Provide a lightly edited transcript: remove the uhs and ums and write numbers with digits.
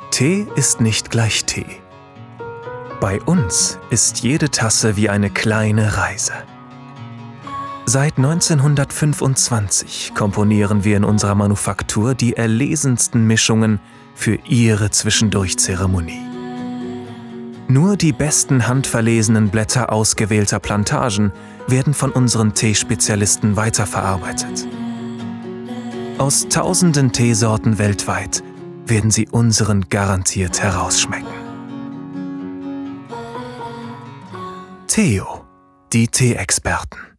Tee ist nicht gleich Tee. Bei uns ist jede Tasse wie eine kleine Reise. Seit 1925 komponieren wir in unserer Manufaktur die erlesensten Mischungen für Ihre Zwischendurch-Zeremonie. Nur die besten handverlesenen Blätter ausgewählter Plantagen werden von unseren Teespezialisten weiterverarbeitet. Aus tausenden Teesorten weltweit werden Sie unseren garantiert herausschmecken. Theo, die Teeexperten.